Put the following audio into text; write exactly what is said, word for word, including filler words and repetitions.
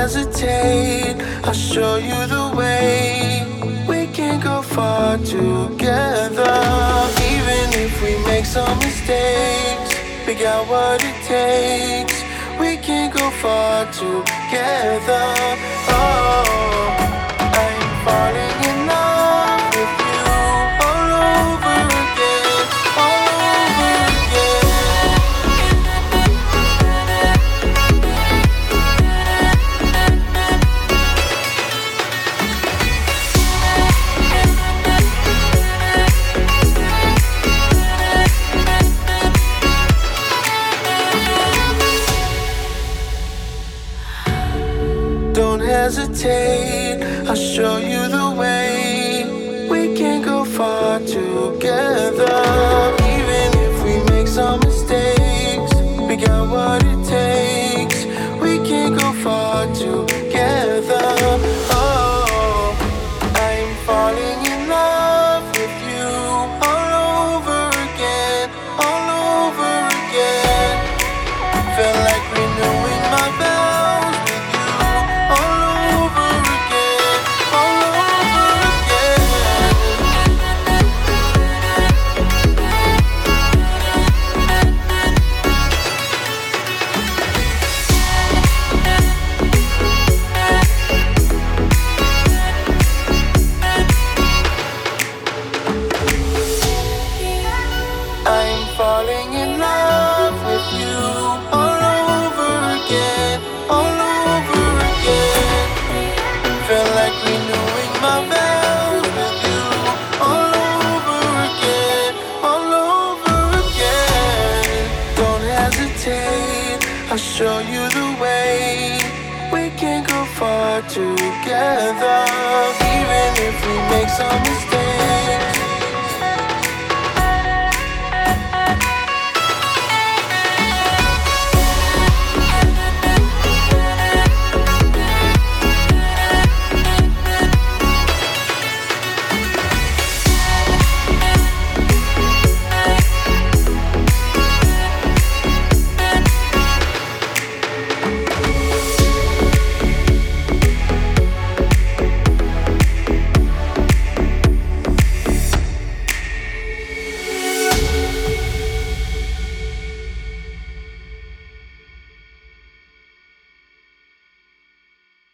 hesitate, I'll show you the way. We can go far together. Even if we make some mistakes, we got what it takes. We can go far together. Oh, I'm falling in love with you all over again, all over again. Don't hesitate, I'll show you the way. We can go far together. Even if we make some mistakes, we got what it takes. We can go far together. Oh, I'm falling in love with you all over again, all over again. Felt like renewing my vows with you all over again, all over again. I'm falling in love with you all over again, all over again. Felt like renewing my vows with you all over again, all over again. Don't hesitate, I'll show you the way. We can go far together. Even if we make some mistakes,